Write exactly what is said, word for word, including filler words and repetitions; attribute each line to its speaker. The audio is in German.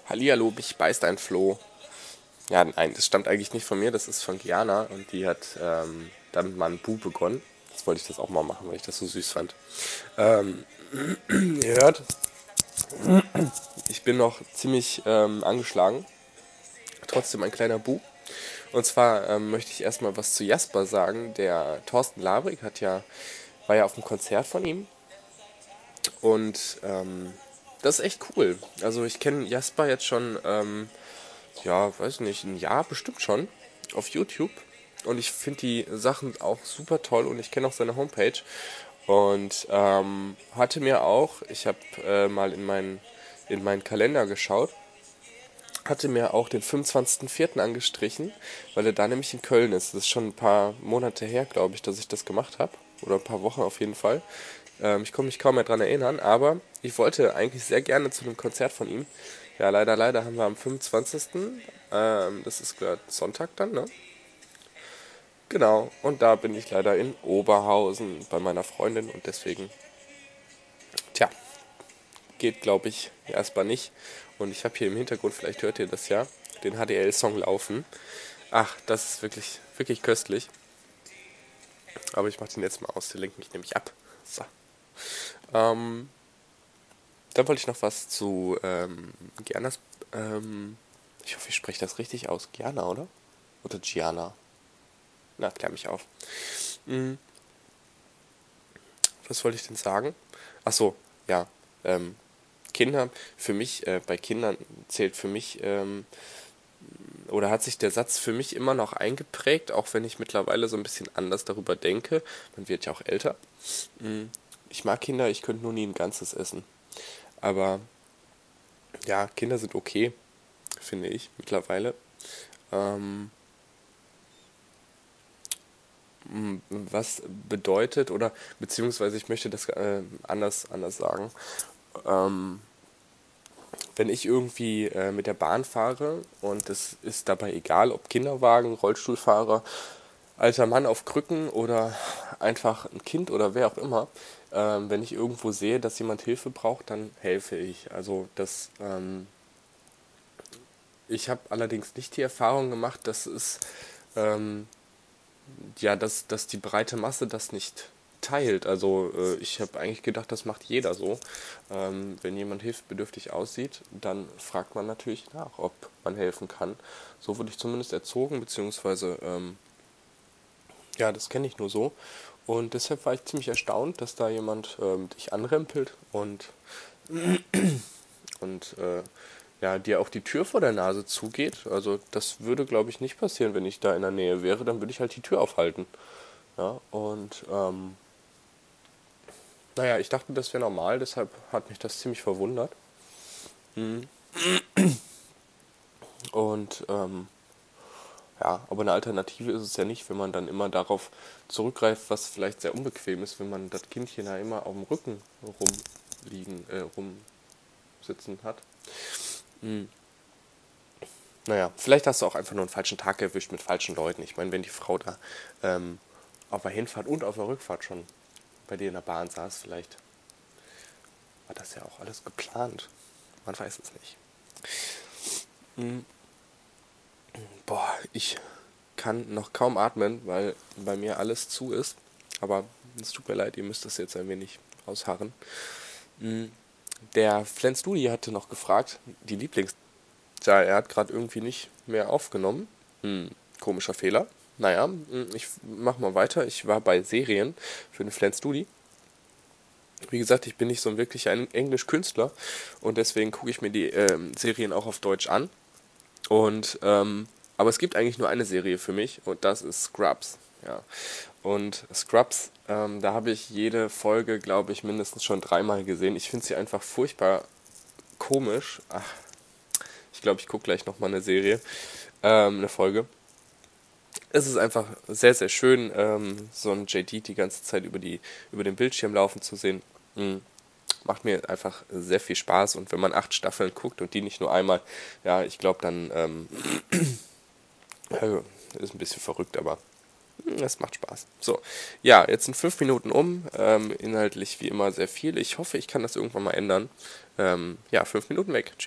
Speaker 1: Hallihallo, mich beißt ein Floh. Ja, nein, das stammt eigentlich nicht von mir, das ist von Gianna und die hat ähm, damit mal ein Bu begonnen. Jetzt wollte ich das auch mal machen, weil ich das so süß fand. Ähm, ihr hört, ich bin noch ziemlich ähm, angeschlagen. Trotzdem ein kleiner Bu. Und zwar ähm, möchte ich erstmal was zu Jasper sagen. Der Thorsten Labrig hat ja, war ja auf dem Konzert von ihm. Und ähm, das ist echt cool. Also ich kenne Jasper jetzt schon ähm, ja, weiß nicht, ein Jahr bestimmt schon auf YouTube. Und ich finde die Sachen auch super toll und ich kenne auch seine Homepage. Und ähm, hatte mir auch, ich habe äh, mal in meinen, in meinen Kalender geschaut, hatte mir auch den fünfundzwanzigsten vierten angestrichen, weil er da nämlich in Köln ist. Das ist schon ein paar Monate her, glaube ich, dass ich das gemacht habe. Oder ein paar Wochen auf jeden Fall. Ähm, ich konnte mich kaum mehr dran erinnern, aber ich wollte eigentlich sehr gerne zu einem Konzert von ihm. Ja, leider, leider haben wir am fünfundzwanzigsten. Ähm, das ist gerade Sonntag dann, ne? Genau, und da bin ich leider in Oberhausen bei meiner Freundin und deswegen, tja, geht glaube ich erstmal nicht. Und ich habe hier im Hintergrund, vielleicht hört ihr das ja, den H D L-Song laufen. Ach, das ist wirklich, wirklich köstlich. Aber ich mache den jetzt mal aus, der lenkt mich nämlich ab. So. Ähm, Dann wollte ich noch was zu ähm, Giannas. Ähm, ich hoffe, ich spreche das richtig aus. Gianna, oder? Oder Gianna? Na, klär mich auf. Hm, was wollte ich denn sagen? Ach so, ja. Ähm, Kinder, für mich, äh, bei Kindern zählt für mich, ähm, oder hat sich der Satz für mich immer noch eingeprägt, auch wenn ich mittlerweile so ein bisschen anders darüber denke. Man wird ja auch älter. Hm, ich mag Kinder, ich könnte nur nie ein Ganzes essen. Aber ja, Kinder sind okay, finde ich, mittlerweile. Ähm, was bedeutet, oder beziehungsweise ich möchte das äh, anders, anders sagen. Ähm, wenn ich irgendwie äh, mit der Bahn fahre und es ist dabei egal, ob Kinderwagen, Rollstuhlfahrer, alter Mann auf Krücken oder einfach ein Kind oder wer auch immer, ähm, wenn ich irgendwo sehe, dass jemand Hilfe braucht, dann helfe ich. Also das, ähm, ich habe allerdings nicht die Erfahrung gemacht, dass es ähm, ja, dass, dass die breite Masse das nicht teilt. Also äh, ich habe eigentlich gedacht, das macht jeder so. Ähm, wenn jemand hilfsbedürftig aussieht, dann fragt man natürlich nach, ob man helfen kann. So wurde ich zumindest erzogen, beziehungsweise ähm, ja, das kenne ich nur so. Und deshalb war ich ziemlich erstaunt, dass da jemand ähm, dich anrempelt und, und äh, ja, dir auch die Tür vor der Nase zugeht. Also das würde, glaube ich, nicht passieren, wenn ich da in der Nähe wäre. Dann würde ich halt die Tür aufhalten. Ja, und ähm, naja, ich dachte, das wäre normal, deshalb hat mich das ziemlich verwundert. Mhm. Und ähm, ja, aber eine Alternative ist es ja nicht, wenn man dann immer darauf zurückgreift, was vielleicht sehr unbequem ist, wenn man das Kindchen da immer auf dem Rücken rumliegen, äh, rumsitzen hat. Mhm. Naja, vielleicht hast du auch einfach nur einen falschen Tag erwischt mit falschen Leuten. Ich meine, wenn die Frau da ähm, auf der Hinfahrt und auf der Rückfahrt schon bei dir in der Bahn saß, vielleicht war das ja auch alles geplant. Man weiß es nicht. Mhm. Boah, ich kann noch kaum atmen, weil bei mir alles zu ist. Aber es tut mir leid, ihr müsst das jetzt ein wenig ausharren. Mm, Der Flens Dudi hatte noch gefragt, die Lieblings... Ja, er hat gerade irgendwie nicht mehr aufgenommen. Hm, komischer Fehler. Naja, mm, ich mach mal weiter. Ich war bei Serien für den Flens Dudi. Wie gesagt, ich bin nicht so ein wirklicher Englisch-Künstler und deswegen gucke ich mir die ähm, Serien auch auf Deutsch an. Und, ähm, aber es gibt eigentlich nur eine Serie für mich und das ist Scrubs. Ja. Und Scrubs, ähm, da habe ich jede Folge, glaube ich, mindestens schon dreimal gesehen. Ich finde sie einfach furchtbar komisch. Ach, ich glaube, ich gucke gleich nochmal eine Serie, ähm, eine Folge. Es ist einfach sehr, sehr schön, ähm, so ein J D die ganze Zeit über, die, über den Bildschirm laufen zu sehen. Mhm. Macht mir einfach sehr viel Spaß und wenn man acht Staffeln guckt und die nicht nur einmal, ja, ich glaube, dann ähm, also, ist ein bisschen verrückt, aber es macht Spaß. So, ja, jetzt sind fünf Minuten um. Ähm, inhaltlich wie immer sehr viel. Ich hoffe, ich kann das irgendwann mal ändern. Ähm, ja, fünf Minuten weg. Tschüss.